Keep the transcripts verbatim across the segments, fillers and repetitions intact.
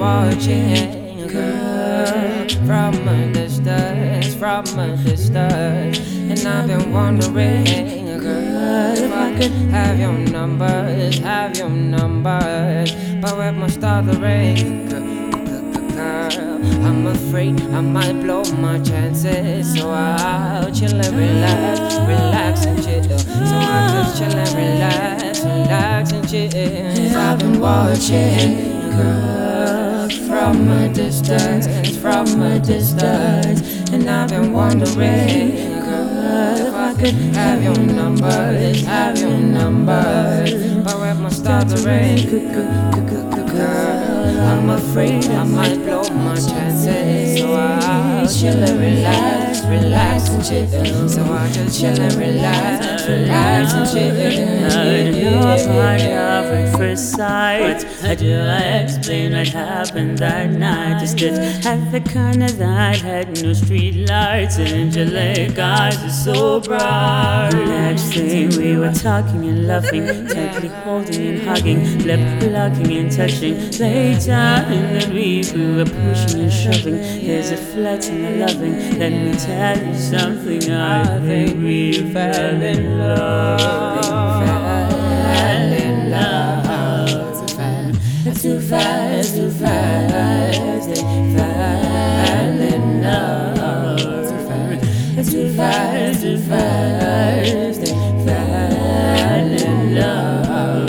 watching, girl, from a distance, from a distance. And I've been wondering, girl, if I could have your numbers, have your numbers. But where must start the rain, girl? I'm afraid I might blow my chances, so I'll chill and relax, relax and chill. So I'll just chill and relax, relax and chill. I've been watching, girl, from a distance, from a distance. And I've been wondering, girl, if I could have your numbers, have your numbers. But where must start the rain, girl? I'm afraid I might blow my chances, so I'll chill and relax, relax and chill. So I'll just chill and relax, relax and chill. You're part of at first sight. How do I explain what happened that night? Just that at the corner that had no street lights, and your leg eyes are so bright. Next thing we were talking and laughing, tightly holding and hugging, lip blocking and touching. Later, and then we were pushing and shoving. There's a flight in the loving. Let me tell you something. I think we fell in love. Fell in love. Too fast, too fast. They fell in love. Too fast, too fast. They fell in love.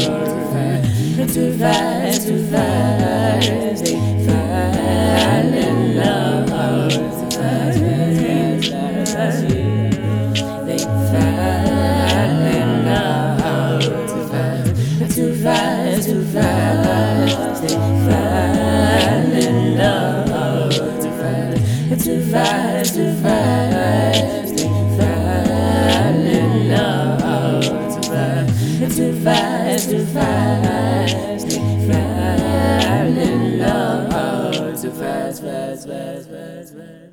Too fast, too fast. They fell in love. Too fast, too fast. They fell in love. Too fast, too fast, too fast. They fell in love. Too fast, too fast, too fast. They fell in love. Too fast, too fast, too fast. They fell in love. Too fast, fast, fast, fast, fast.